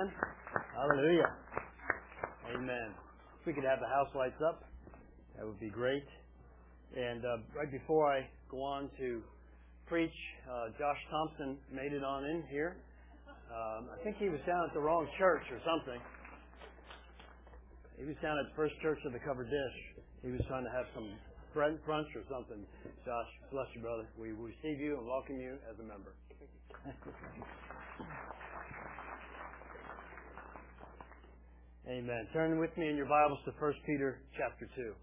Amen. Hallelujah. Amen. If we could have the house lights up, that would be great. And right before I go on to preach, Josh Thompson made it on in here. I think he was down at the wrong church or something. He was down at the First Church of the Covered Dish. He was trying to have some brunch or something. Josh, bless you, brother. We receive you and welcome you as a member. Amen. Turn with me in your Bibles to 1 Peter chapter 2.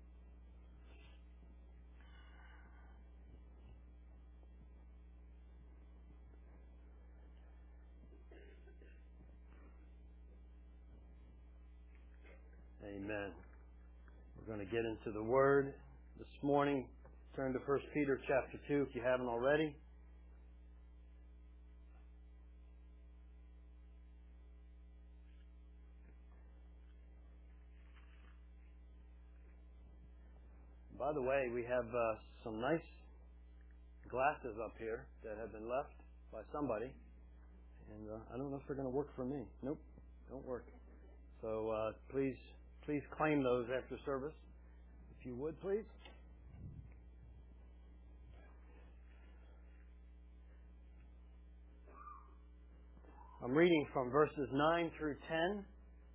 Amen. We're going to get into the Word this morning. Turn to 1 Peter chapter 2 if you haven't already. By the way, we have some nice glasses up here that have been left by somebody. And I don't know if they're going to work for me. Nope, don't work. So please claim those after service, if you would, please. I'm reading from verses 9 through 10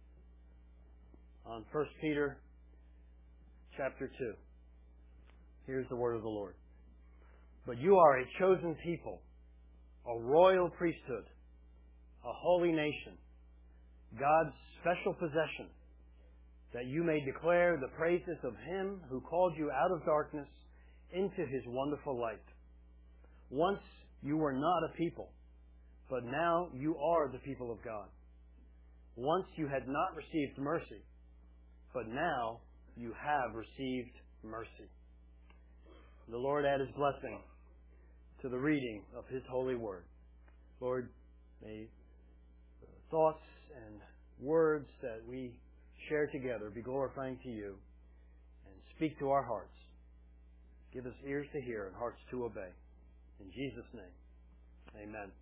on 1 Peter chapter 2. Here's the word of the Lord. But you are a chosen people, a royal priesthood, a holy nation, God's special possession, that you may declare the praises of Him who called you out of darkness into His wonderful light. Once you were not a people, but now you are the people of God. Once you had not received mercy, but now you have received mercy. The Lord add His blessing to the reading of His holy word. Lord, may thoughts and words that we share together be glorifying to you and speak to our hearts. Give us ears to hear and hearts to obey. In Jesus' name, amen.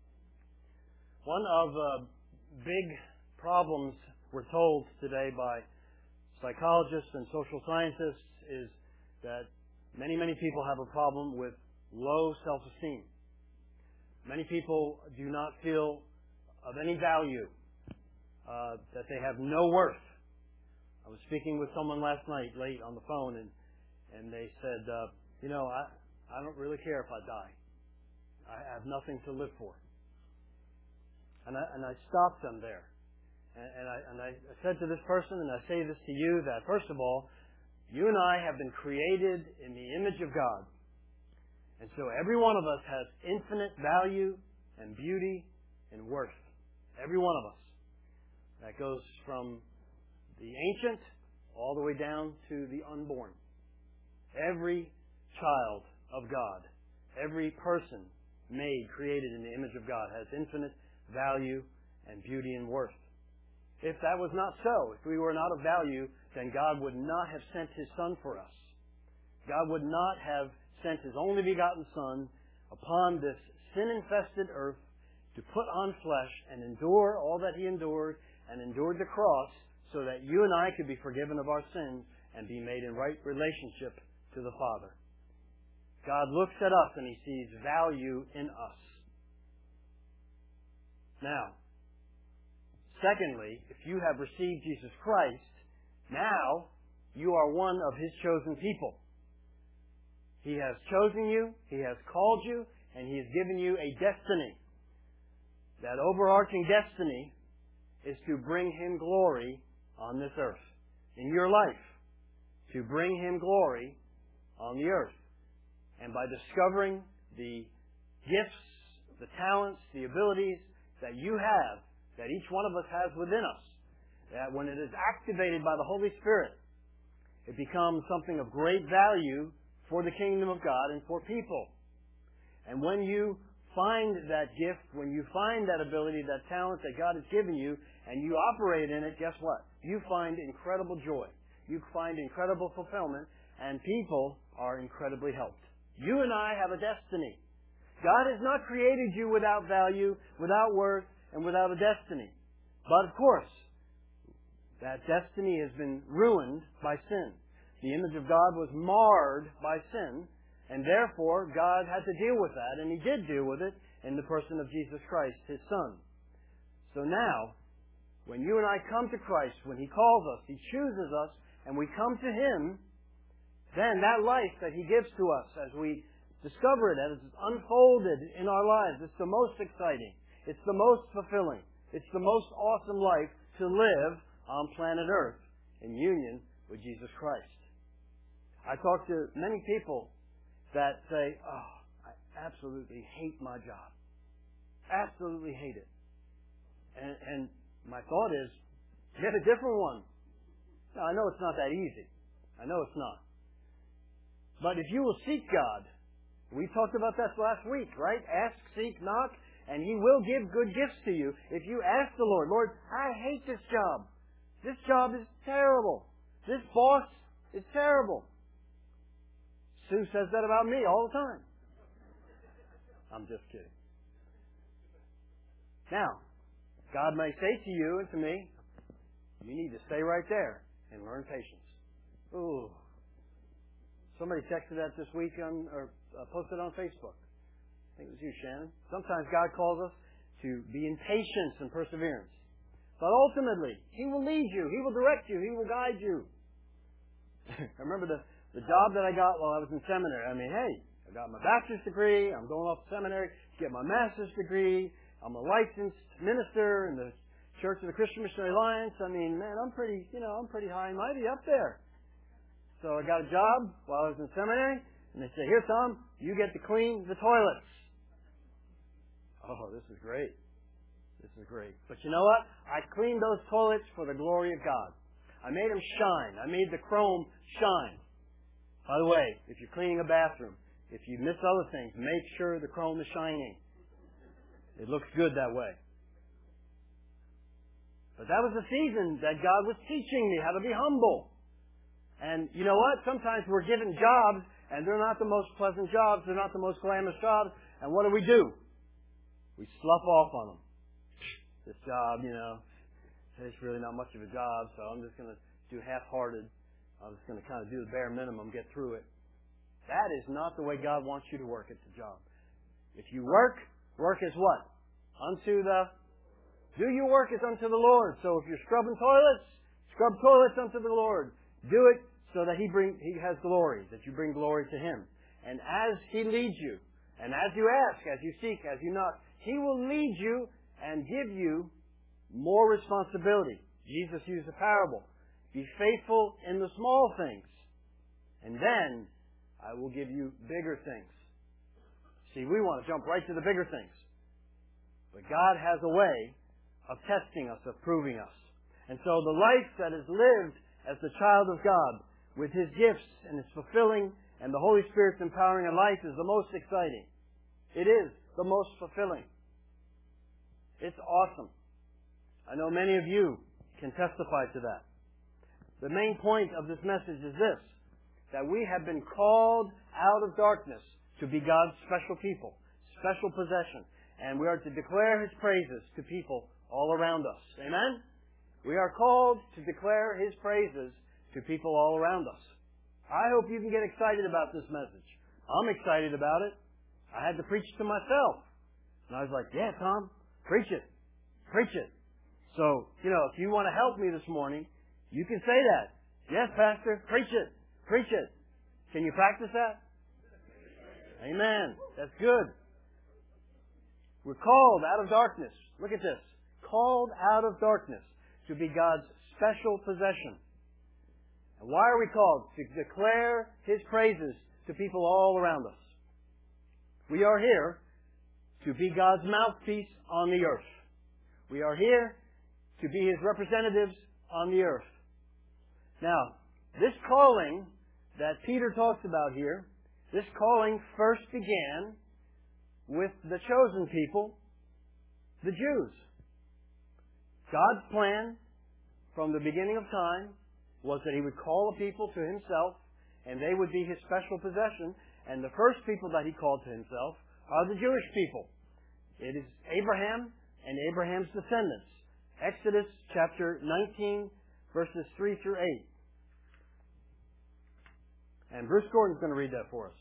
One of the big problems we're told today by psychologists and social scientists is that many people have a problem with low self-esteem. Many people do not feel of any value, that they have no worth. I was speaking with someone last night late on the phone, and they said, I don't really care if I die. I have nothing to live for. And I stopped them there. And I said to this person, and I say this to you, that first of all, you and I have been created in the image of God. And so every one of us has infinite value and beauty and worth. Every one of us. That goes from the ancient all the way down to the unborn. Every child of God, every person made, created in the image of God has infinite value and beauty and worth. If that was not so, if we were not of value, then God would not have sent His Son for us. God would not have sent His only begotten Son upon this sin-infested earth to put on flesh and endure all that He endured and endured the cross so that you and I could be forgiven of our sins and be made in right relationship to the Father. God looks at us and He sees value in us. Now, secondly, if you have received Jesus Christ, now you are one of His chosen people. He has chosen you, He has called you, and He has given you a destiny. That overarching destiny is to bring Him glory on this earth, in your life. To bring Him glory on the earth. And by discovering the gifts, the talents, the abilities that you have, that each one of us has within us, that when it is activated by the Holy Spirit, it becomes something of great value for the kingdom of God and for people. And when you find that gift, when you find that ability, that talent that God has given you, and you operate in it, guess what? You find incredible joy. You find incredible fulfillment, and people are incredibly helped. You and I have a destiny. God has not created you without value, without worth, and without a destiny. But of course, that destiny has been ruined by sin. The image of God was marred by sin, and therefore God had to deal with that, and He did deal with it in the person of Jesus Christ, His Son. So now, when you and I come to Christ, when He calls us, He chooses us, and we come to Him, then that life that He gives to us as we discover it, as it's unfolded in our lives, it's the most exciting. It's the most fulfilling. It's the most awesome life to live on planet Earth in union with Jesus Christ. I talk to many people that say, "Oh, I absolutely hate my job. Absolutely hate it." And my thought is, get a different one. Now, I know it's not that easy. I know it's not. But if you will seek God, we talked about that last week, right? Ask, seek, knock, and He will give good gifts to you. If you ask the Lord, "Lord, I hate this job. This job is terrible. This boss is terrible." Sue says that about me all the time. I'm just kidding. Now, God may say to you and to me, "You need to stay right there and learn patience." Ooh. Somebody texted that this week or posted on Facebook. I think it was you, Shannon. Sometimes God calls us to be in patience and perseverance. But ultimately, He will lead you. He will direct you. He will guide you. I remember the job that I got while I was in seminary. I mean, hey, I got my bachelor's degree. I'm going off to seminary to get my master's degree. I'm a licensed minister in the Church of the Christian Missionary Alliance. I mean, man, I'm pretty high and mighty up there. So I got a job while I was in seminary, and they said, "Here, Tom, you get to clean the toilets." Oh, this is great. This is great. But you know what? I cleaned those toilets for the glory of God. I made them shine. I made the chrome shine. By the way, if you're cleaning a bathroom, if you miss other things, make sure the chrome is shining. It looks good that way. But that was the season that God was teaching me how to be humble. And you know what? Sometimes we're given jobs, and they're not the most pleasant jobs. They're not the most glamorous jobs. And what do? We slough off on them. This job, it's really not much of a job, so I'm just going to do half-hearted. I'm just going to kind of do the bare minimum, get through it. That is not the way God wants you to work at the job. If you work as what? Do your work as unto the Lord. So if you're scrubbing toilets, scrub toilets unto the Lord. Do it so that He has glory, that you bring glory to Him. And as He leads you, and as you ask, as you seek, as you knock, He will lead you and give you more responsibility. Jesus used a parable. Be faithful in the small things, and then I will give you bigger things. See, we want to jump right to the bigger things. But God has a way of testing us, of proving us. And so the life that is lived as the child of God, with His gifts and His fulfilling and the Holy Spirit's empowering a life, is the most exciting. It is the most fulfilling. It's awesome. I know many of you can testify to that. The main point of this message is this, that we have been called out of darkness to be God's special people, special possession, and we are to declare His praises to people all around us. Amen? We are called to declare His praises to people all around us. I hope you can get excited about this message. I'm excited about it. I had to preach to myself. And I was like, "Yeah, Tom, preach it. Preach it." So, if you want to help me this morning, you can say that. "Yes, Pastor, preach it. Preach it." Can you practice that? Amen. That's good. We're called out of darkness. Look at this. Called out of darkness to be God's special possession. And why are we called? To declare His praises to people all around us. We are here to be God's mouthpiece on the earth. We are here to be His representatives on the earth. Now, this calling that Peter talks about here, this calling first began with the chosen people, the Jews. God's plan from the beginning of time was that He would call a people to Himself, and they would be His special possession. And the first people that He called to Himself are the Jewish people. It is Abraham and Abraham's descendants. Exodus chapter 19, verses 3 through 8. And Bruce Gordon's going to read that for us.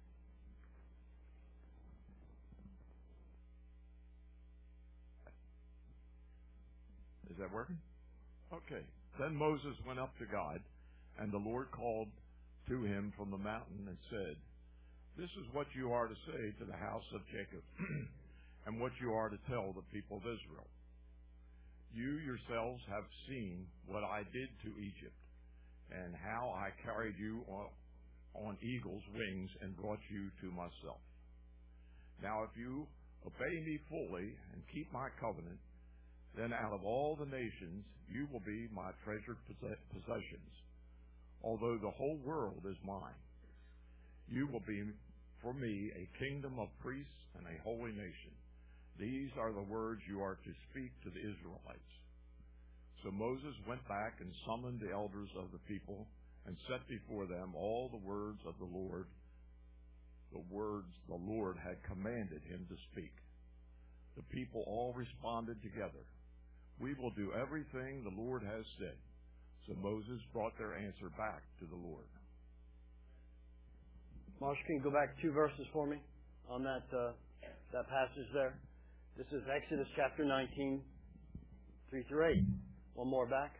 Is that working? Okay. Then Moses went up to God, and the Lord called to him from the mountain and said, "This is what you are to say to the house of Jacob, and what you are to tell the people of Israel. You yourselves have seen what I did to Egypt, and how I carried you on eagle's wings and brought you to myself. Now if you obey me fully and keep my covenant, then out of all the nations you will be my treasured possessions, although the whole world is mine. You will be for me a kingdom of priests and a holy nation. These are the words you are to speak to the Israelites." So Moses went back and summoned the elders of the people and set before them all the words of the Lord had commanded him to speak. The people all responded together, "We will do everything the Lord has said." So Moses brought their answer back to the Lord. Marshall, can you go back 2 verses for me on that passage there? This is Exodus chapter 19, 3 through 8. One more back.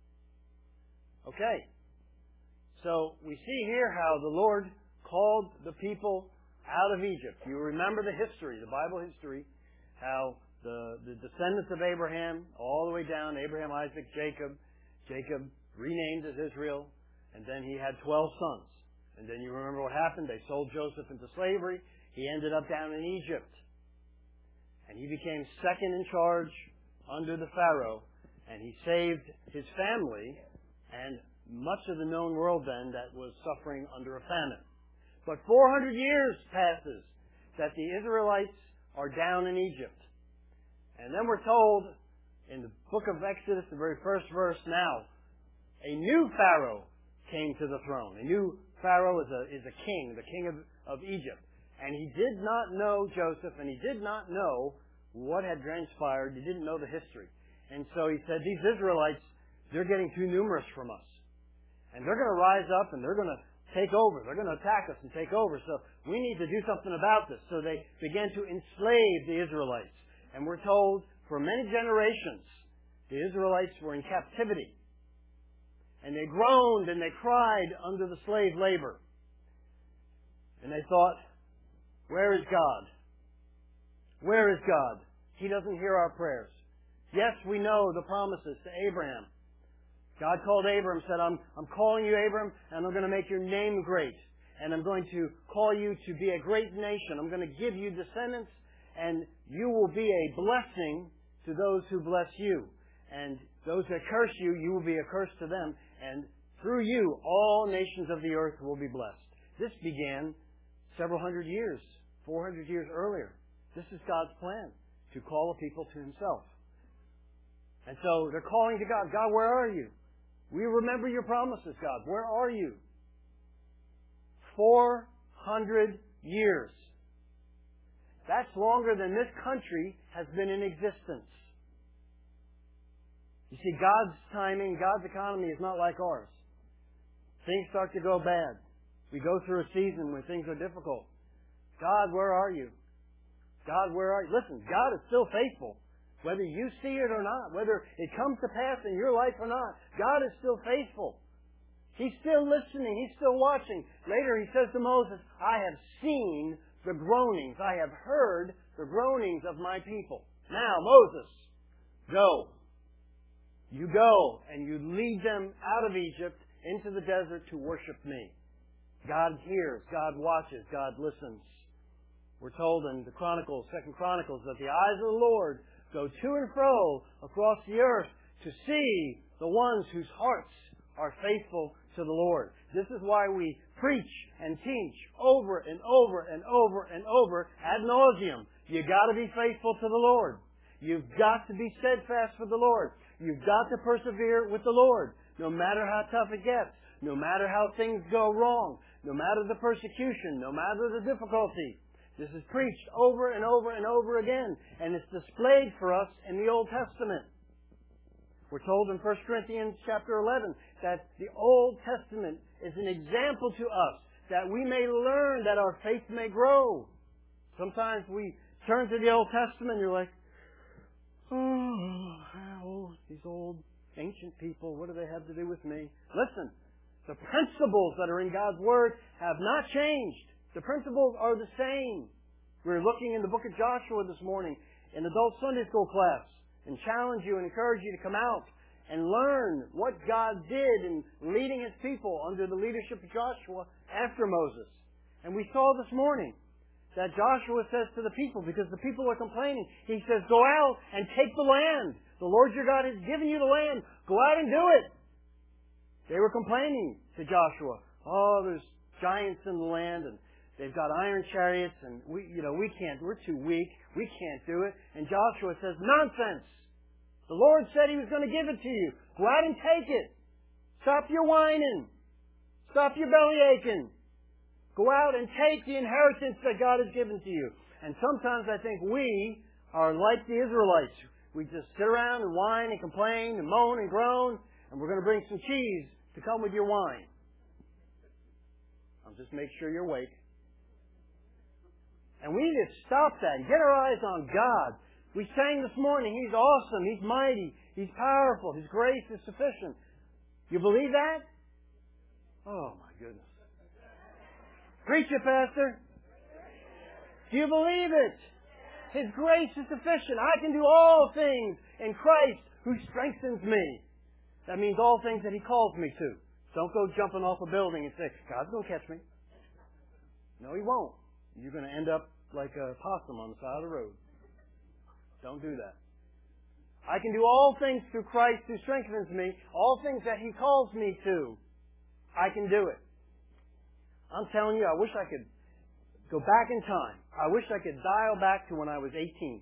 Okay. So we see here how the Lord called the people out of Egypt. You remember the history, the Bible history, how the descendants of Abraham, all the way down, Abraham, Isaac, Jacob. Jacob renamed as Israel, and then he had 12 sons. And then you remember what happened. They sold Joseph into slavery. He ended up down in Egypt. And he became second in charge under the Pharaoh, and he saved his family and much of the known world then that was suffering under a famine. But 400 years passes that the Israelites are down in Egypt. And then we're told in the book of Exodus, the very first verse, now a new Pharaoh came to the throne. A new Pharaoh is a king, the king of Egypt. And he did not know Joseph, and he did not know what had transpired. He didn't know the history. And so he said, these Israelites, they're getting too numerous from us. And they're going to rise up and they're going to take over. They're going to attack us and take over. So we need to do something about this. So they began to enslave the Israelites. And we're told for many generations, the Israelites were in captivity. And they groaned and they cried under the slave labor. And they thought, where is God? Where is God? He doesn't hear our prayers. Yes, we know the promises to Abraham. God called Abram and said, I'm calling you, Abram, and I'm going to make your name great. And I'm going to call you to be a great nation. I'm going to give you descendants, and you will be a blessing to those who bless you. And those that curse you, you will be a curse to them. And through you, all nations of the earth will be blessed. This began several hundred years, 400 years earlier. This is God's plan, to call a people to Himself. And so they're calling to God, God, where are you? We remember your promises, God. Where are you? 400 years. That's longer than this country has been in existence. You see, God's timing, God's economy is not like ours. Things start to go bad. We go through a season when things are difficult. God, where are you? God, where are you? Listen, God is still faithful. Whether you see it or not, whether it comes to pass in your life or not, God is still faithful. He's still listening. He's still watching. Later he says to Moses, I have seen the groanings. I have heard the groanings of my people. Now, Moses, go. You go and you lead them out of Egypt into the desert to worship me. God hears. God watches. God listens. We're told in the Chronicles, 2 Chronicles, that the eyes of the Lord go to and fro across the earth to see the ones whose hearts are faithful to the Lord. This is why we preach and teach over and over and over and over ad nauseum. You've got to be faithful to the Lord. You've got to be steadfast for the Lord. You've got to persevere with the Lord, no matter how tough it gets, no matter how things go wrong, no matter the persecution, no matter the difficulty. This is preached over and over and over again, and it's displayed for us in the Old Testament. We're told in 1 Corinthians chapter 11 that the Old Testament is an example to us, that we may learn, that our faith may grow. Sometimes we turn to the Old Testament and you're like, oh, these old ancient people, what do they have to do with me? Listen, the principles that are in God's Word have not changed. The principles are the same. We're looking in the book of Joshua this morning in adult Sunday school class, and challenge you and encourage you to come out and learn what God did in leading His people under the leadership of Joshua after Moses. And we saw this morning that Joshua says to the people, because the people are complaining, he says, go out and take the land. The Lord your God has given you the land. Go out and do it. They were complaining to Joshua. Oh, there's giants in the land, and they've got iron chariots, and we're too weak. We can't do it. And Joshua says, nonsense. The Lord said He was going to give it to you. Go out and take it. Stop your whining. Stop your belly aching. Go out and take the inheritance that God has given to you. And sometimes I think we are like the Israelites. We just sit around and whine and complain and moan and groan, and we're going to bring some cheese to come with your wine. I'll just make sure you're awake. And we need to stop that and get our eyes on God. We sang this morning, He's awesome, He's mighty, He's powerful, His grace is sufficient. You believe that? Oh my goodness. Preach it, Pastor. Do you believe it? His grace is sufficient. I can do all things in Christ who strengthens me. That means all things that He calls me to. Don't go jumping off a building and say, God's going to catch me. No, He won't. You're going to end up like a possum on the side of the road. Don't do that. I can do all things through Christ who strengthens me. All things that He calls me to, I can do it. I'm telling you, I wish I could go back in time. I wish I could dial back to when I was 18.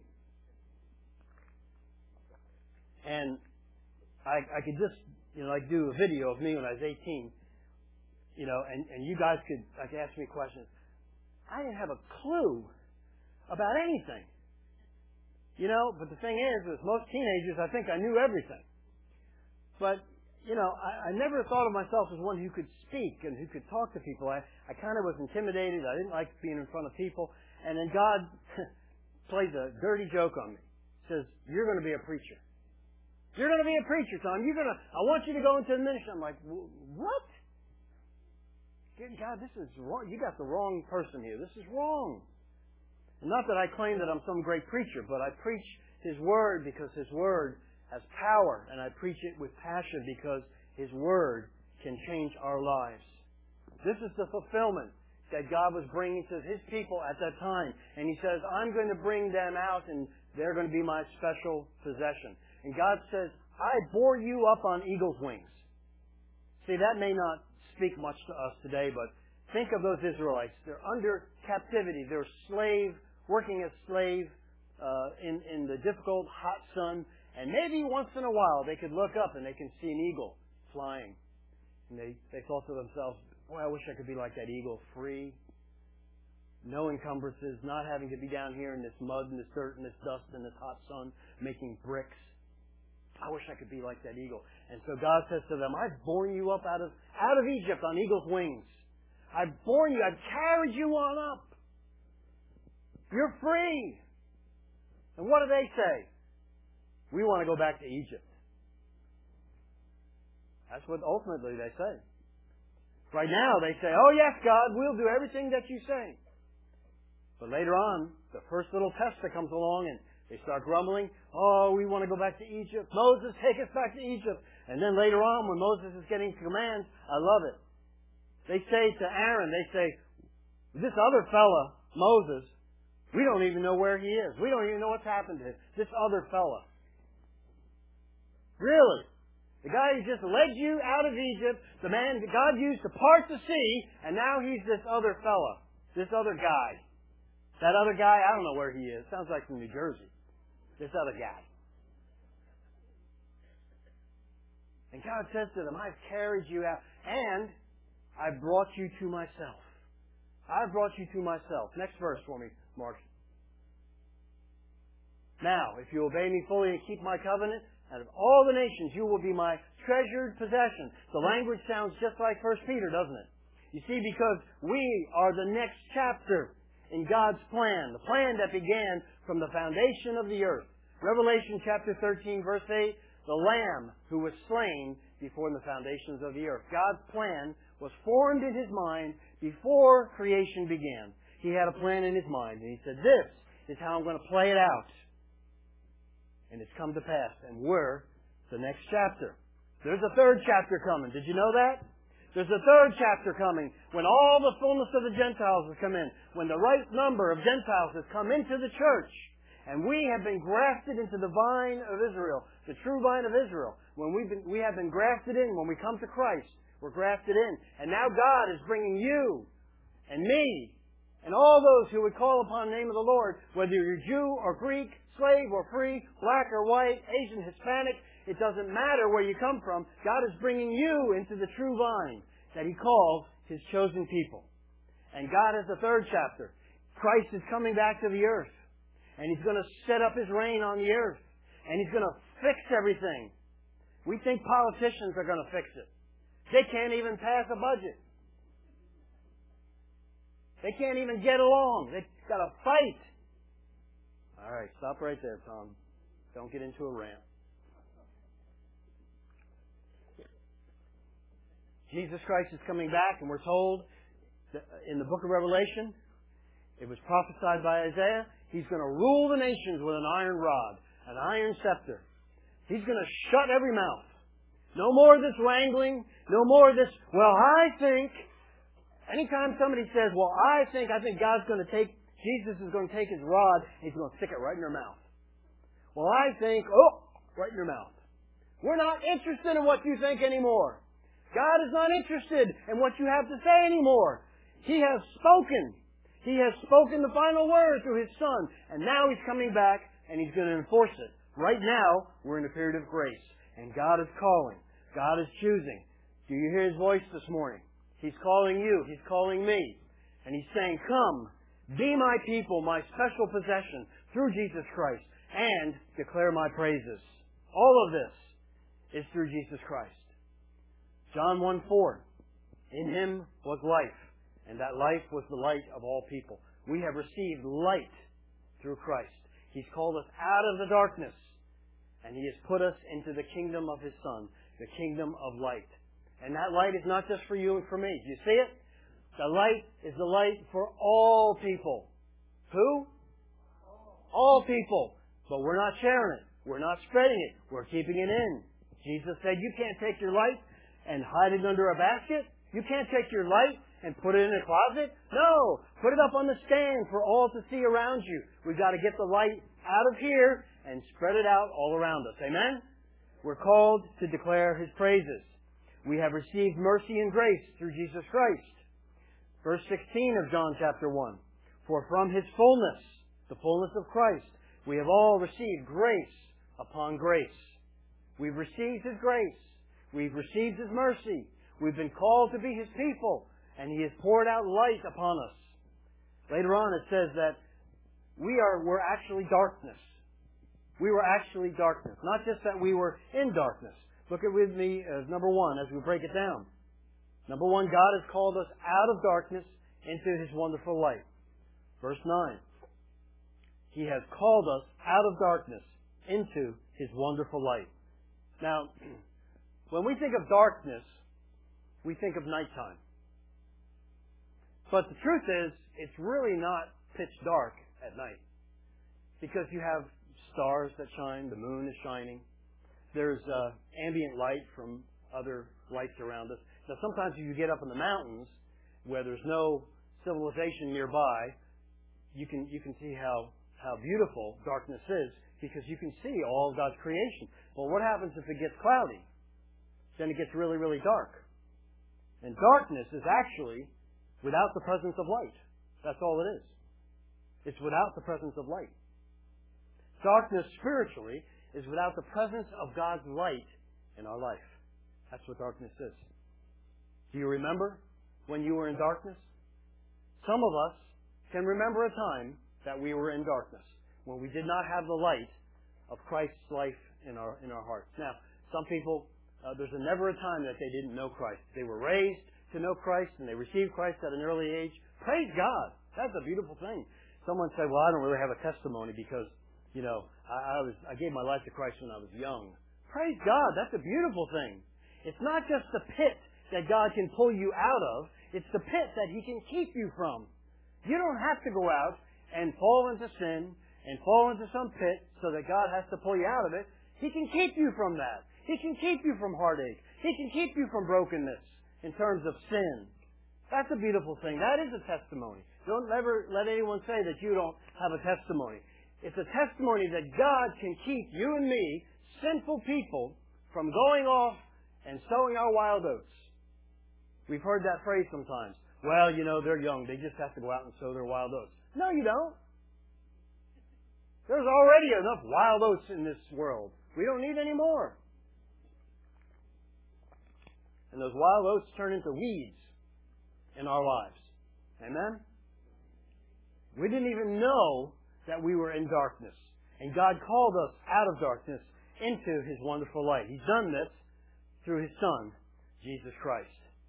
And I could just, do a video of me when I was 18. And you guys could ask me questions. I didn't have a clue about anything. But the thing is, with most teenagers, I think I knew everything. But, I never thought of myself as one who could speak and who could talk to people. I kind of was intimidated. I didn't like being in front of people. And then God plays a dirty joke on me. He says, you're going to be a preacher. You're going to be a preacher, Tom. I want you to go into the ministry. I'm like, what? God, this is wrong. You got the wrong person here. This is wrong. And not that I claim that I'm some great preacher, but I preach His Word because His Word has power, and I preach it with passion because His Word can change our lives. This is the fulfillment that God was bringing to His people at that time. And He says, I'm going to bring them out, and they're going to be my special possession. And God says, I bore you up on eagle's wings. See, that may not speak much to us today, but think of those Israelites. They're under captivity. They're working as slave in the difficult, hot sun. And maybe once in a while they could look up and they can see an eagle flying. And they thought to themselves, boy, I wish I could be like that eagle, free, no encumbrances, not having to be down here in this mud and this dirt and this dust and this hot sun making bricks. I wish I could be like that eagle. And so God says to them, I've borne you up out of Egypt on eagle's wings. I've borne you, I've carried you on up. You're free. And what do they say? We want to go back to Egypt. That's what ultimately they say. Right now they say, oh yes, God, we'll do everything that you say. But later on, the first little test that comes along and they start grumbling, oh, we want to go back to Egypt. Moses, take us back to Egypt. And then later on, when Moses is getting commands, I love it. They say to Aaron, they say, this other fella, Moses, we don't even know where he is. We don't even know what's happened to him. This other fella. Really? The guy who just led you out of Egypt, the man that God used to part the sea, and now he's this other fella, this other guy. That other guy, I don't know where he is. Sounds like from New Jersey. This other guy. And God says to them, I've carried you out, and I've brought you to myself. I've brought you to myself. Next verse for me, Mark. Now, if you obey me fully and keep my covenant, Out of all the nations, you will be my treasured possession. The language sounds just like 1 Peter, doesn't it? You see, because we are the next chapter in God's plan, the plan that began from the foundation of the earth. Revelation chapter 13, verse 8, the Lamb who was slain before the foundations of the earth. God's plan was formed in His mind before creation began. He had a plan in His mind, and He said, this is how I'm going to play it out. And it's come to pass, and we're the next chapter. There's a third chapter coming. Did you know that? There's a third chapter coming when all the fullness of the Gentiles has come in, when the right number of Gentiles has come into the church, and we have been grafted into the vine of Israel, the true vine of Israel. When we have been grafted in, when we come to Christ, we're grafted in. And now God is bringing you and me and all those who would call upon the name of the Lord, whether you're Jew or Greek, slave or free, black or white, Asian, Hispanic, it doesn't matter where you come from. God is bringing you into the true vine that He calls His chosen people. And God has a third chapter. Christ is coming back to the earth. And He's going to set up His reign on the earth. And He's going to fix everything. We think politicians are going to fix it. They can't even pass a budget. They can't even get along. They've got to fight. All right, stop right there, Tom. Don't get into a rant. Jesus Christ is coming back, and we're told that in the book of Revelation, it was prophesied by Isaiah, He's going to rule the nations with an iron rod, an iron scepter. He's going to shut every mouth. No more of this wrangling, no more of this, well, I think. Anytime somebody says, well, I think God's going to take, Jesus is going to take His rod, and He's going to stick it right in their mouth. Well, I think, right in your mouth. We're not interested in what you think anymore. God is not interested in what you have to say anymore. He has spoken. He has spoken the final word through His Son. And now He's coming back and He's going to enforce it. Right now, we're in a period of grace. And God is calling. God is choosing. Do you hear His voice this morning? He's calling you. He's calling me. And He's saying, come, be my people, my special possession through Jesus Christ, and declare my praises. All of this is through Jesus Christ. John 1:4. In Him was life, and that life was the light of all people. We have received light through Christ. He's called us out of the darkness, and He has put us into the kingdom of His Son, the kingdom of light. And that light is not just for you and for me. Do you see it? The light is the light for all people. Who? All people. But we're not sharing it. We're not spreading it. We're keeping it in. Jesus said, you can't take your light and hide it under a basket. You can't take your light and put it in a closet. No. Put it up on the stand for all to see around you. We've got to get the light out of here and spread it out all around us. Amen? We're called to declare His praises. We have received mercy and grace through Jesus Christ. Verse 16 of John chapter 1. For from His fullness, the fullness of Christ, we have all received grace upon grace. We've received His grace. We've received His mercy. We've been called to be His people. And He has poured out light upon us. Later on it says that we're actually darkness. We were actually darkness. Not just that we were in darkness. Look at with me as number one as we break it down. Number one, God has called us out of darkness into His wonderful light. Verse 9. He has called us out of darkness into His wonderful light. Now, when we think of darkness, we think of nighttime. But the truth is, it's really not pitch dark at night. Because you have stars that shine, the moon is shining. There's ambient light from other lights around us. Now, sometimes if you get up in the mountains where there's no civilization nearby, you can see how beautiful darkness is because you can see all of God's creation. Well, what happens if it gets cloudy? Then it gets really, really dark. And darkness is actually without the presence of light. That's all it is. It's without the presence of light. Darkness spiritually is without the presence of God's light in our life. That's what darkness is. Do you remember when you were in darkness? Some of us can remember a time that we were in darkness, when we did not have the light of Christ's life in our hearts. Now, some people, there's never a time that they didn't know Christ. They were raised to know Christ, and they received Christ at an early age. Praise God. That's a beautiful thing. Someone said, well, I don't really have a testimony because, I gave my life to Christ when I was young. Praise God. That's a beautiful thing. It's not just the pit that God can pull you out of. It's the pit that He can keep you from. You don't have to go out and fall into sin and fall into some pit so that God has to pull you out of it. He can keep you from that. He can keep you from heartache. He can keep you from brokenness in terms of sin. That's a beautiful thing. That is a testimony. Don't ever let anyone say that you don't have a testimony. It's a testimony that God can keep you and me, sinful people, from going off and sowing our wild oats. We've heard that phrase sometimes. Well, they're young. They just have to go out and sow their wild oats. No, you don't. There's already enough wild oats in this world. We don't need any more. And those wild oats turn into weeds in our lives. Amen? We didn't even know that we were in darkness. And God called us out of darkness into His wonderful light. He's done this through His Son, Jesus Christ.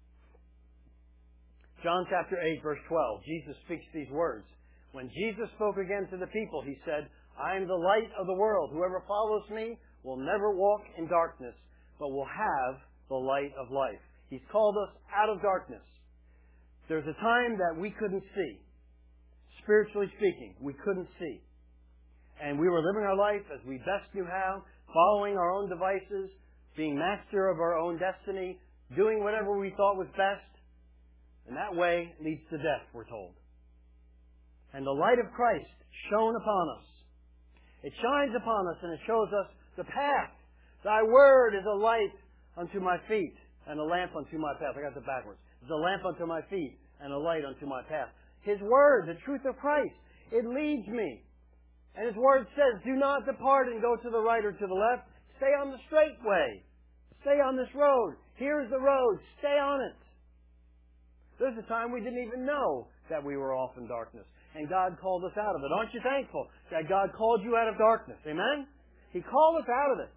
John chapter 8, verse 12, Jesus speaks these words. When Jesus spoke again to the people, He said, I am the light of the world. Whoever follows me will never walk in darkness, but will have the light of life. He's called us out of darkness. There's a time that we couldn't see. Spiritually speaking, we couldn't see. And we were living our life as we best knew how, following our own devices, being master of our own destiny, doing whatever we thought was best. And that way leads to death, we're told. And the light of Christ shone upon us. It shines upon us and it shows us the path. Thy word is a light unto my feet and a lamp unto my path. I got it backwards. It's a lamp unto my feet and a light unto my path. His word, the truth of Christ, it leads me. And His word says, do not depart and go to the right or to the left. Stay on the straight way. Stay on this road. Here's the road. Stay on it. There's a time we didn't even know that we were off in darkness. And God called us out of it. Aren't you thankful that God called you out of darkness? Amen? He called us out of it.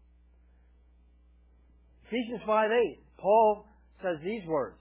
Ephesians 5:8, Paul says these words.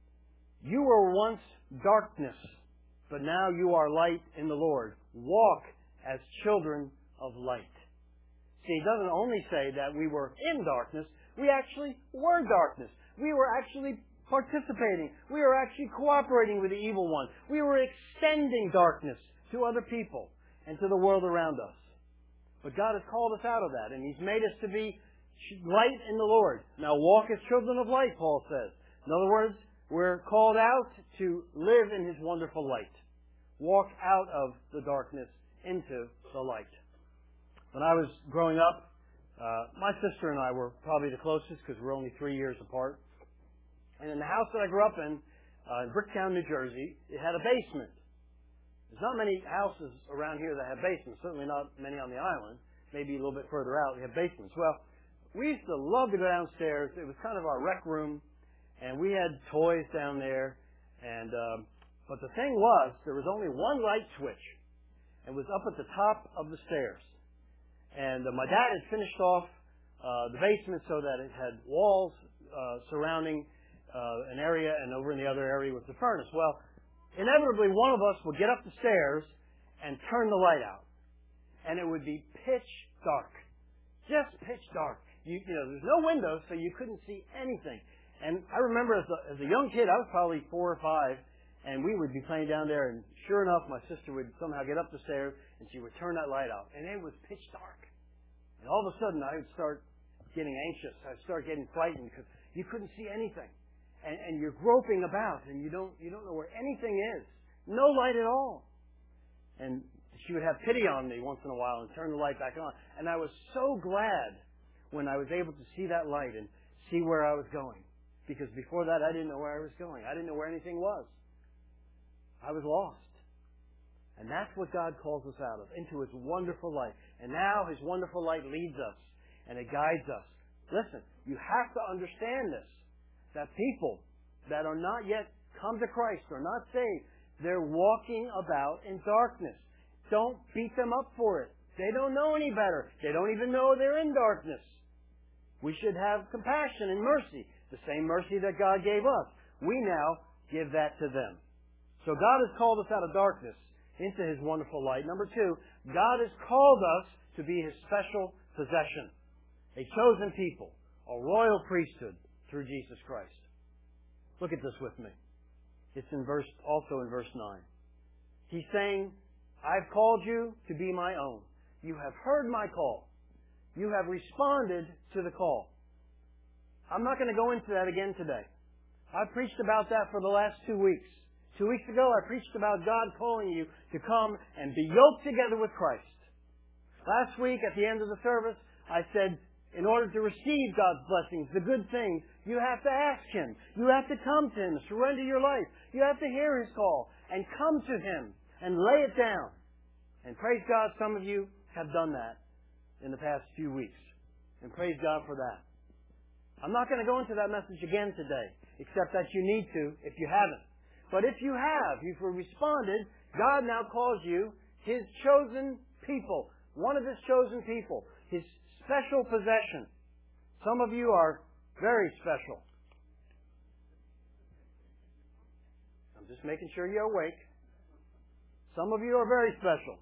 You were once darkness, but now you are light in the Lord. Walk as children of light. See, it doesn't only say that we were in darkness. We actually were darkness. We were actually participating. We were actually cooperating with the evil one. We were extending darkness to other people and to the world around us. But God has called us out of that, and He's made us to be light in the Lord. Now walk as children of light, Paul says. In other words, we're called out to live in His wonderful light. Walk out of the darkness into the light. When I was growing up, my sister and I were probably the closest because we're only 3 years apart. And in the house that I grew up in Bricktown, New Jersey, it had a basement. There's not many houses around here that have basements, certainly not many on the island. Maybe a little bit further out, we have basements. Well, we used to love to go downstairs. It was kind of our rec room, and we had toys down there. And but the thing was, there was only one light switch. It was up at the top of the stairs. And my dad had finished off the basement so that it had walls surrounding an area, and over in the other area was the furnace. Well, inevitably, one of us would get up the stairs and turn the light out. And it would be pitch dark. Just pitch dark. There's no windows, so you couldn't see anything. And I remember as a young kid, I was probably 4 or 5, and we would be playing down there, and sure enough, my sister would somehow get up the stairs, and she would turn that light out. And it was pitch dark. And all of a sudden, I would start getting anxious. I'd start getting frightened because you couldn't see anything. And you're groping about, and you don't know where anything is. No light at all. And she would have pity on me once in a while and turn the light back on. And I was so glad when I was able to see that light and see where I was going. Because before that, I didn't know where I was going. I didn't know where anything was. I was lost. And that's what God calls us out of, into His wonderful light. And now His wonderful light leads us, and it guides us. Listen, you have to understand this. That people that are not yet come to Christ, are not saved, they're walking about in darkness. Don't beat them up for it. They don't know any better. They don't even know they're in darkness. We should have compassion and mercy. The same mercy that God gave us. We now give that to them. So God has called us out of darkness into His wonderful light. Number two, God has called us to be His special possession. A chosen people, a royal priesthood through Jesus Christ. Look at this with me. It's also in verse 9. He's saying, I've called you to be my own. You have heard my call. You have responded to the call. I'm not going to go into that again today. I've preached about that for the last 2 weeks. 2 weeks ago, I preached about God calling you to come and be yoked together with Christ. Last week, at the end of the service, I said, in order to receive God's blessings, the good things, you have to ask Him. You have to come to Him, surrender your life. You have to hear His call and come to Him and lay it down. And praise God, some of you have done that in the past few weeks. And praise God for that. I'm not going to go into that message again today, except that you need to if you haven't. But if you have, you've responded, God now calls you His chosen people, one of His chosen people, His special possession. Some of you are very special. I'm just making sure you're awake. Some of you are very special.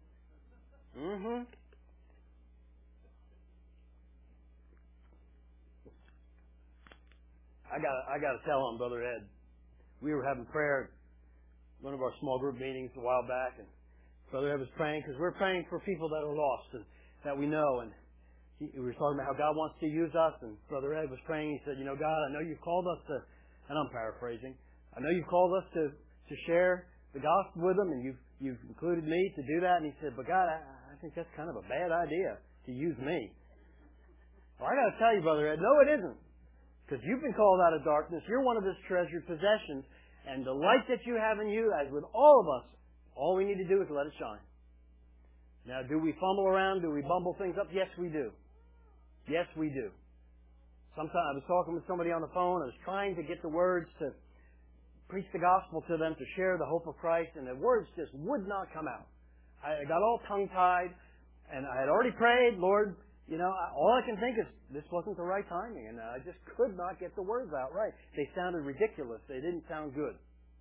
I got to tell on Brother Ed. We were having prayer at one of our small group meetings a while back, and Brother Ed was praying because we're praying for people that are lost and that we know. And we were talking about how God wants to use us, and Brother Ed was praying. He said, God, I know you've called us to, and I'm paraphrasing, I know you've called us to share the gospel with them, and you've included me to do that. And he said, but God, I think that's kind of a bad idea to use me. Well, I got to tell you, Brother Ed, no, it isn't. Because you've been called out of darkness. You're one of His treasured possessions. And the light that you have in you, as with all of us, all we need to do is let it shine. Now, do we fumble around? Do we bumble things up? Yes, we do. Yes, we do. Sometimes I was talking with somebody on the phone. I was trying to get the words to preach the gospel to them, to share the hope of Christ, and the words just would not come out. I got all tongue-tied, and I had already prayed, Lord, all I can think is this wasn't the right timing, and I just could not get the words out right. They sounded ridiculous. They didn't sound good.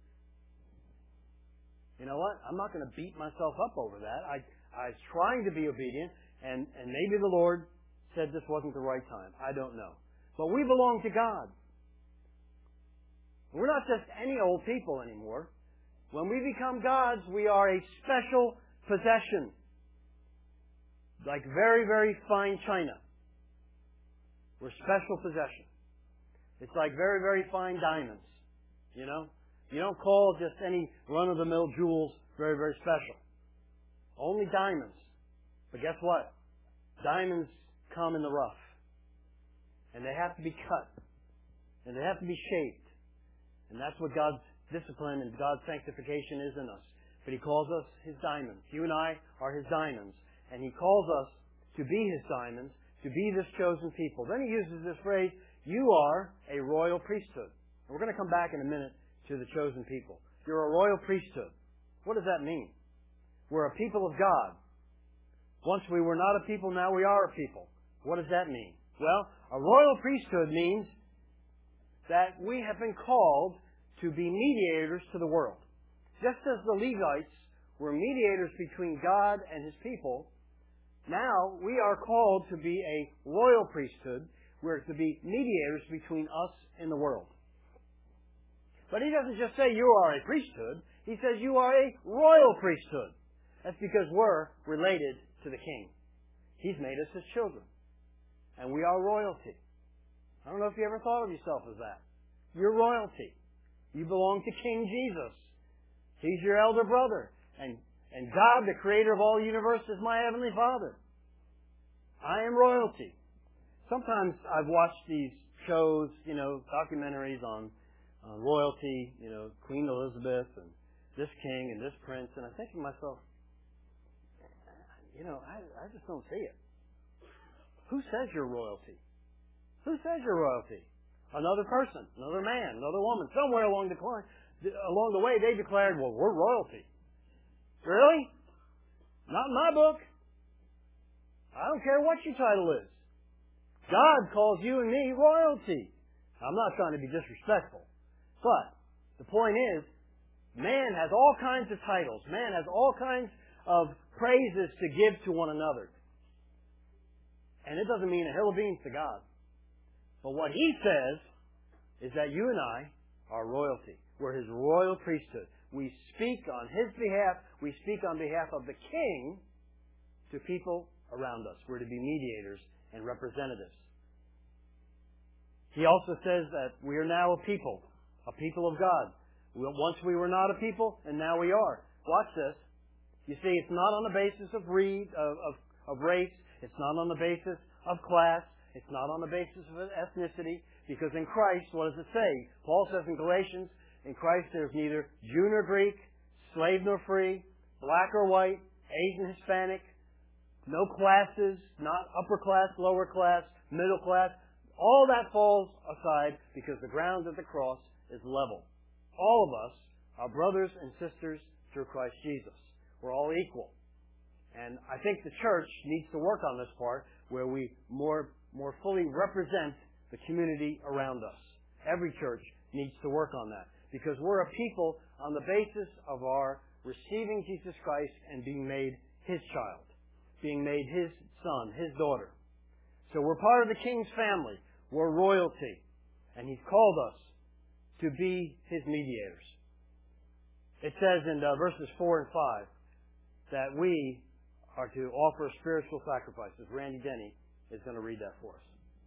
You know what? I'm not going to beat myself up over that. I was trying to be obedient, and maybe the Lord said this wasn't the right time. I don't know. But we belong to God. We're not just any old people anymore. When we become God's, we are a special possession. Like very, very fine china. We're special possession. It's like very, very fine diamonds. You don't call just any run-of-the-mill jewels very, very special. Only diamonds. But guess what? Diamonds come in the rough. And they have to be cut. And they have to be shaped. And that's what God's discipline and God's sanctification is in us. But He calls us His diamonds. You and I are His diamonds. And He calls us to be His diamonds, to be this chosen people. Then He uses this phrase, you are a royal priesthood. And we're going to come back in a minute to the chosen people. You're a royal priesthood. What does that mean? We're a people of God. Once we were not a people, now we are a people. What does that mean? Well, a royal priesthood means that we have been called to be mediators to the world. Just as the Levites were mediators between God and His people, now we are called to be a royal priesthood. We're to be mediators between us and the world. But He doesn't just say you are a priesthood. He says you are a royal priesthood. That's because we're related to the King. He's made us His children. And we are royalty. I don't know if you ever thought of yourself as that. You're royalty. You belong to King Jesus. He's your elder brother. And God, the creator of all the universe, is my Heavenly Father. I am royalty. Sometimes I've watched these shows, documentaries on royalty, Queen Elizabeth and this king and this prince, and I think to myself, I just don't see it. Who says you're royalty? Who says you're royalty? Another person, another man, another woman. Somewhere along the way, they declared, well, we're royalty. Really? Not in my book. I don't care what your title is. God calls you and me royalty. I'm not trying to be disrespectful. But the point is, man has all kinds of titles. Man has all kinds of praises to give to one another. And it doesn't mean a hill of beans to God. But what He says is that you and I are royalty. We're His royal priesthood. We speak on His behalf. We speak on behalf of the King to people around us. We're to be mediators and representatives. He also says that we are now a people of God. Once we were not a people, and now we are. Watch this. You see, it's not on the basis of race. It's not on the basis of class. It's not on the basis of ethnicity. Because in Christ, what does it say? Paul says in Galatians, in Christ there's neither Jew nor Greek, slave nor free, black or white, Asian, Hispanic, no classes, not upper class, lower class, middle class. All that falls aside because the ground of the cross is level. All of us are brothers and sisters through Christ Jesus. We're all equal. And I think the church needs to work on this part where we more fully represent the community around us. Every church needs to work on that because we're a people on the basis of our receiving Jesus Christ and being made His child, being made His son, His daughter. So we're part of the King's family. We're royalty. And He's called us to be His mediators. It says in verses 4 and 5 that we are to offer spiritual sacrifices. Randy Denny is going to read that for us.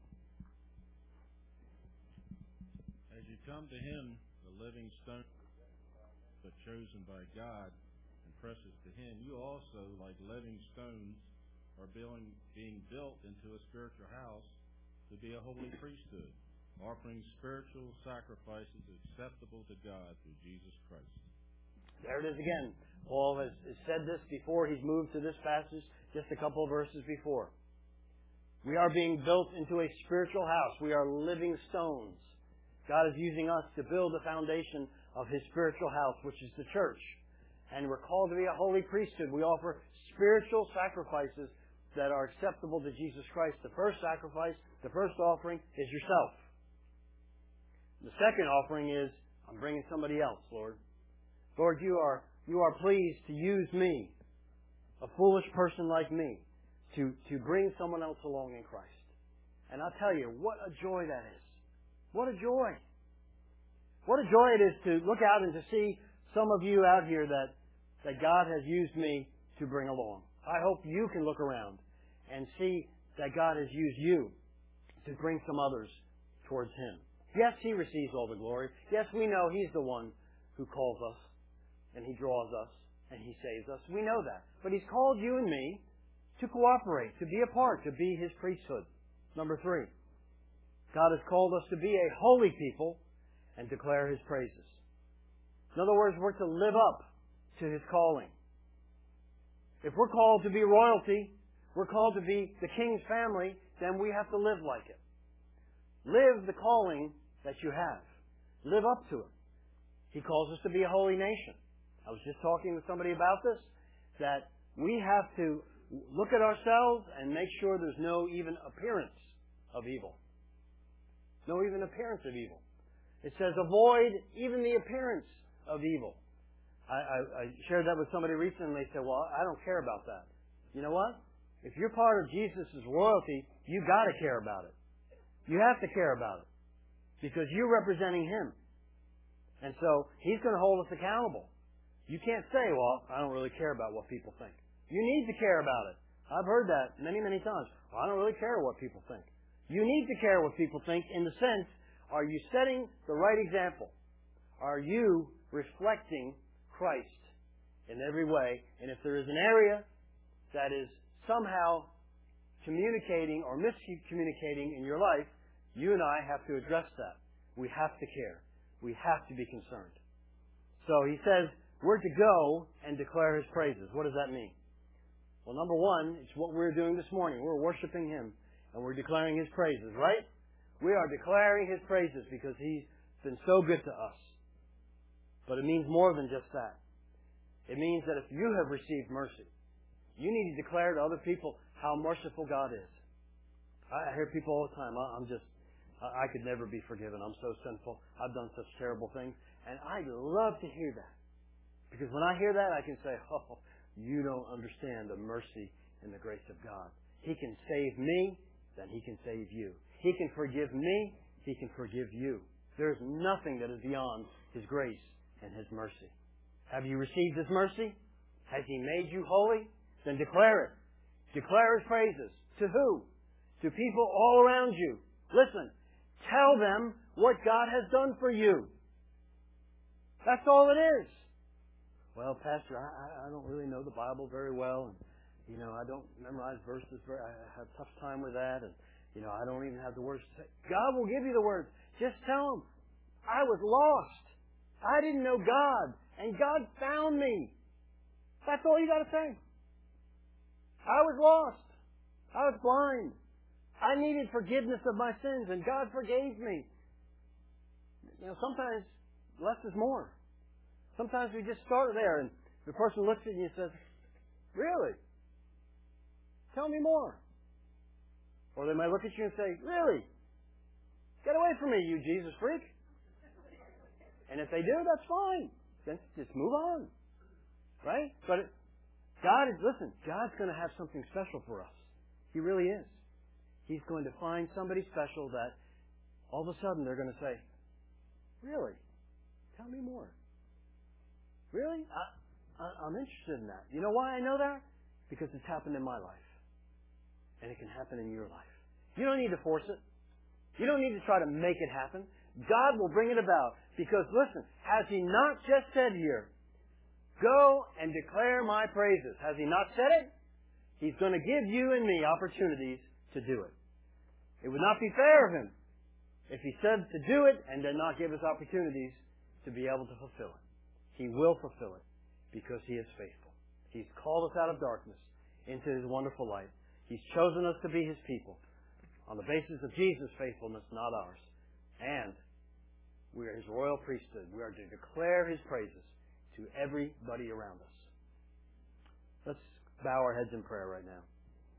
As you come to Him, the living stone, but chosen by God, and precious to Him, you also, like living stones, are being built into a spiritual house to be a holy priesthood, offering spiritual sacrifices acceptable to God through Jesus Christ. There it is again. Paul has said this before. He's moved to this passage just a couple of verses before. We are being built into a spiritual house. We are living stones. God is using us to build the foundation of His spiritual house, which is the church. And we're called to be a holy priesthood. We offer spiritual sacrifices that are acceptable to Jesus Christ. The first sacrifice, the first offering is yourself. The second offering is, I'm bringing somebody else, Lord. Lord, you are pleased to use me, a foolish person like me, to bring someone else along in Christ. And I'll tell you, what a joy that is. What a joy. What a joy it is to look out and to see some of you out here that God has used me to bring along. I hope you can look around and see that God has used you to bring some others towards Him. Yes, He receives all the glory. Yes, we know He's the one who calls us and He draws us and He saves us. We know that. But He's called you and me to cooperate, to be a part, to be His priesthood. Number 3, God has called us to be a holy people and declare His praises. In other words, we're to live up to His calling. If we're called to be royalty, we're called to be the King's family, then we have to live like it. Live the calling that you have. Live up to it. He calls us to be a holy nation. I was just talking with somebody about this, that we have to look at ourselves and make sure there's no even appearance of evil. No even appearance of evil. It says avoid even the appearance of evil. I shared that with somebody recently. They said, well, I don't care about that. You know what? If you're part of Jesus' royalty, you've got to care about it. You have to care about it. Because you're representing Him. And so He's going to hold us accountable. You can't say, well, I don't really care about what people think. You need to care about it. I've heard that many, many times. Well, I don't really care what people think. You need to care what people think in the sense, are you setting the right example? Are you reflecting Christ in every way? And if there is an area that is somehow communicating or miscommunicating in your life, you and I have to address that. We have to care. We have to be concerned. So He says we're to go and declare His praises. What does that mean? Well, number one, it's what we're doing this morning. We're worshiping Him and we're declaring His praises, right? We are declaring His praises because He's been so good to us. But it means more than just that. It means that if you have received mercy, You need to declare to other people how merciful God is. I hear people all the time, I could never be forgiven. I'm so sinful. I've done such terrible things. And I love to hear that. Because when I hear that, I can say, oh, you don't understand the mercy and the grace of God. He can save me, then He can save you. He can forgive me, He can forgive you. There's nothing that is beyond His grace and His mercy. Have you received His mercy? Has He made you holy? Then declare it. Declare His praises. To who? To people all around you. Listen, tell them what God has done for you. That's all it is. Well, Pastor, I don't really know the Bible very well, and I don't memorize verses. I have a tough time with that, and I don't even have the words to say. God will give you the words. Just tell them, I was lost. I didn't know God, and God found me. That's all you got to say. I was lost. I was blind. I needed forgiveness of my sins, and God forgave me. Sometimes less is more. Sometimes we just start there, and the person looks at you and says, really? Tell me more. Or they might look at you and say, really? Get away from me, you Jesus freak. And if they do, that's fine. Then just move on. Right? But God's going to have something special for us. He really is. He's going to find somebody special that all of a sudden they're going to say, really? Tell me more. Really? I'm interested in that. You know why I know that? Because it's happened in my life. And it can happen in your life. You don't need to force it. You don't need to try to make it happen. God will bring it about. Because listen, has He not just said here, go and declare my praises? Has He not said it? He's going to give you and me opportunities to do it. It would not be fair of Him if He said to do it and then not give us opportunities to be able to fulfill it. He will fulfill it because He is faithful. He's called us out of darkness into His wonderful light. He's chosen us to be His people on the basis of Jesus' faithfulness, not ours. And we are His royal priesthood. We are to declare His praises to everybody around us. Let's bow our heads in prayer right now.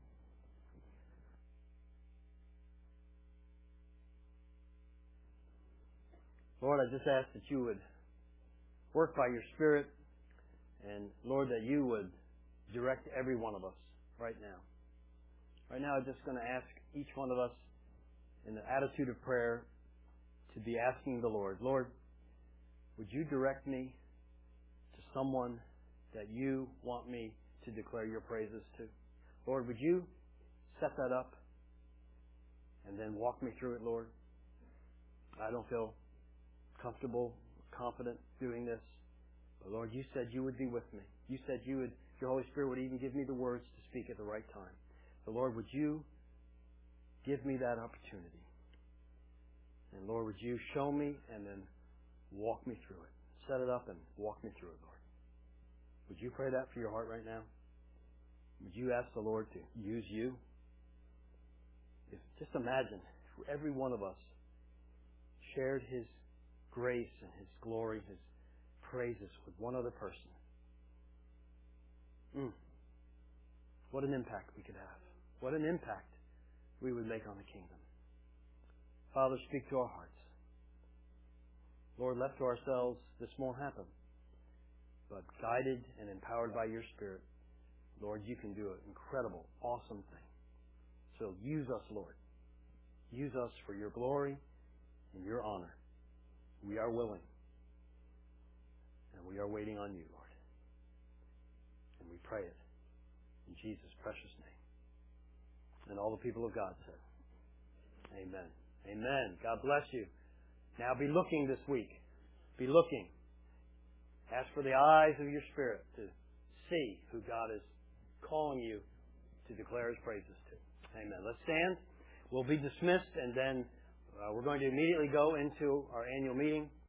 Lord, I just ask that You would work by Your Spirit, and Lord, that You would direct every one of us right now. Right now, I'm just going to ask each one of us in the attitude of prayer to be asking the Lord, Lord, would You direct me to someone that You want me to declare Your praises to? Lord, would You set that up and then walk me through it, Lord? I don't feel comfortable, confident doing this. But Lord, You said You would be with me. You said Your Holy Spirit would even give me the words to speak at the right time. So Lord, would You give me that opportunity? And Lord, would You show me and then walk me through it? Set it up and walk me through it, Lord. Would you pray that for your heart right now? Would you ask the Lord to use you? Just imagine if every one of us shared His grace and His glory, His praises with one other person. What an impact we could have. What an impact we would make on the kingdom. Father, speak to our hearts. Lord, left to ourselves, this won't happen. But guided and empowered by Your Spirit, Lord, You can do an incredible, awesome thing. So use us, Lord. Use us for Your glory and Your honor. We are willing. And we are waiting on You, Lord. And we pray it in Jesus' precious name. And all the people of God said, amen. Amen. God bless you. Now be looking this week. Be looking. Ask for the eyes of your spirit to see who God is calling you to declare His praises to. Amen. Let's stand. We'll be dismissed, and then we're going to immediately go into our annual meeting.